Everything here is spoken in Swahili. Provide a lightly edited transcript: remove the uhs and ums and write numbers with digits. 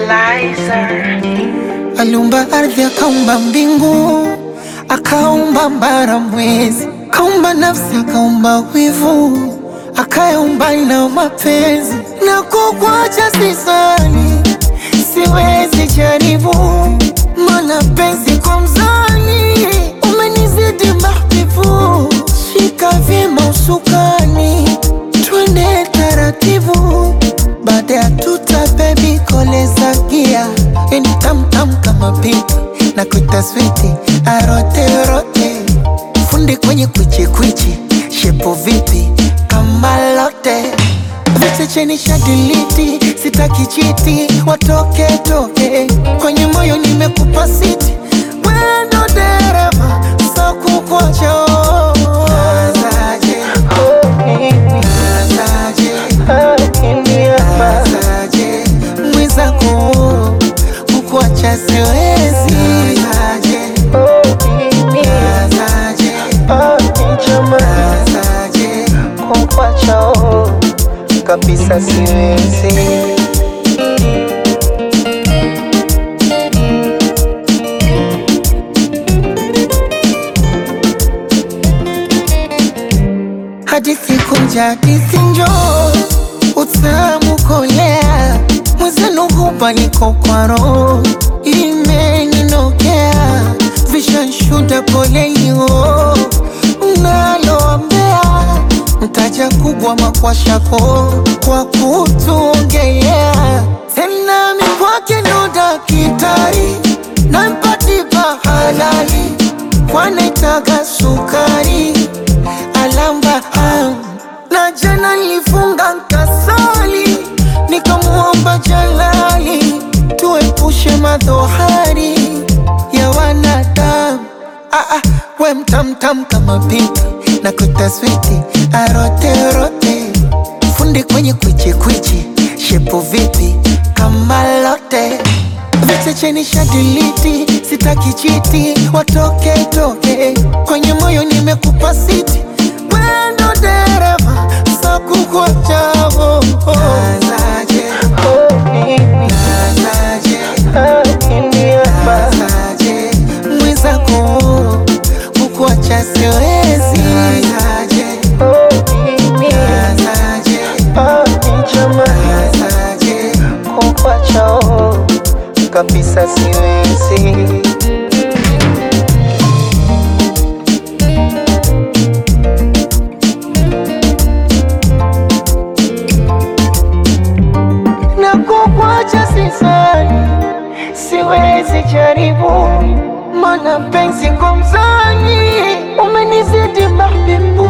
Lizer. Aliumba ardhi, akaumba mbingu, akaumba mbara mwezi, akaumba nafsi, akaumba wivu, akayaumba na mapenzi. Na kukuacha sisali, siwezi jaribu, mana penzi kwa mzani umenizidi mahbibu. Shika vyema usukani, twende taratibu, baada ya tuta baby koleza gia. Eni tam kama pipi na kuita switi arote rote, fundi kwenye kwichi shepo vipi kama lote. Viche cheni shadiliti, sitaki chiti, watoke kwenye moyo nimekupa siti. Wendo dereva, so kukuacha. Nazaje, nazaje, mwenzako kukuacha siwezi. Nazaje, kukuacha kabisa siwezi. Hadithi kunja, hadithi njoo, utamu kolea, mwenzenu hupa niko kwa roho, imeninokea, vishanshuda polelio, mnaloambea mtaja kubwa makwashako kwa kutuongea. Tena mikwake ndo dakitari, na mpatipa halali, wanaitaga sukari alamba na jana nilifunga nkasali, nikamuomba Jalali tuepushe madhohari ya wanadamu. We mtamtam kama pipi na kuita switi arote, fundi kwenye kwichi shepo vipi kama lote. Viche cheni shadiliti, sitaki chiti, watoke kwenye moyo nimekupa siti. Wendo dereva, so kukuacha. Nazaje, nazaje, mwenzako kukuacha siwezi. Nazaje, kukuacha kabisa siwezi. Na kukuacha sisani, siwezi jaribu, mana penzi kwa mzani umenizidi mahbibu.